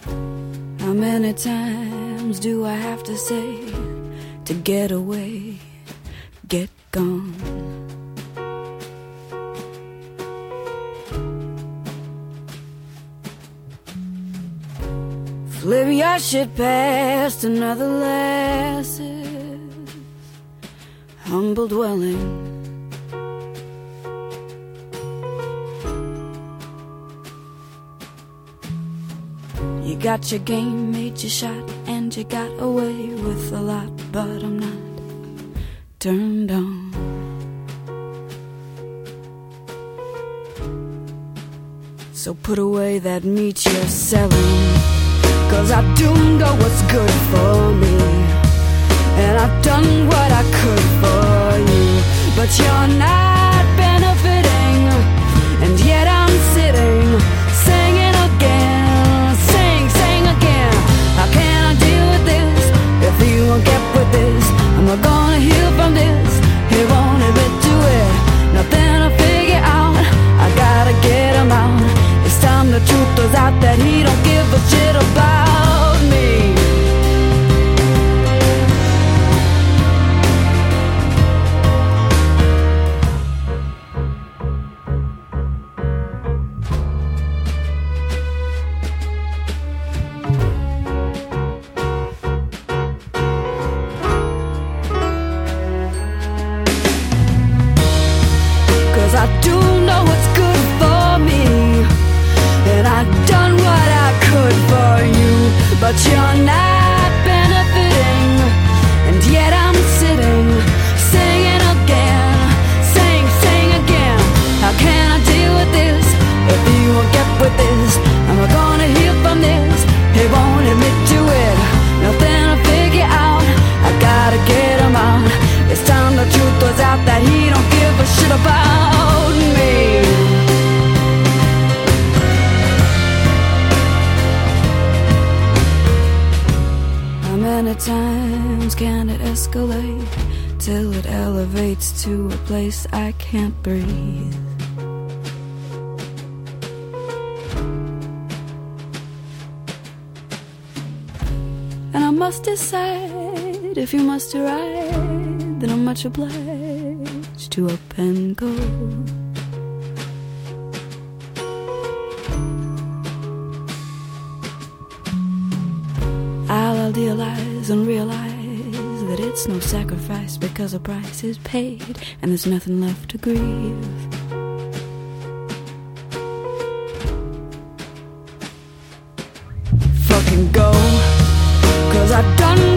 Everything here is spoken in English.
How many times do I have to say to get away, get gone? Flip your shit past another lass's humble dwelling. You got your game, made your shot, and you got away with a lot, but I'm not turned on. So put away that meat you're selling, 'cause I do know what's good for me, and I've done what I could for you, but you're not benefiting, and yet I'm sitting, singing again, sing again. How can I deal with this if you won't get with this? I'm not gonna heal from this, he won't admit to it. Nothing to figure out, I gotta get him out. It's time the truth goes out that he don't give a shit about me. I do know what's good for me, and I've done what I could for you, but you're not benefiting, and yet I'm sitting, singing again, sing again. How can I deal with this if you won't get with this? Am I gonna heal from this? He won't admit to it. Nothing to figure out, I gotta get him out. It's time the truth was out that he don't give a shit about me. How many times can it escalate till it elevates to a place I can't breathe? And I must decide if you must ride, then I'm much obliged to up and go. I'll idealize and realize that it's no sacrifice, because a price is paid and there's nothing left to grieve. Fucking go, 'cause I've done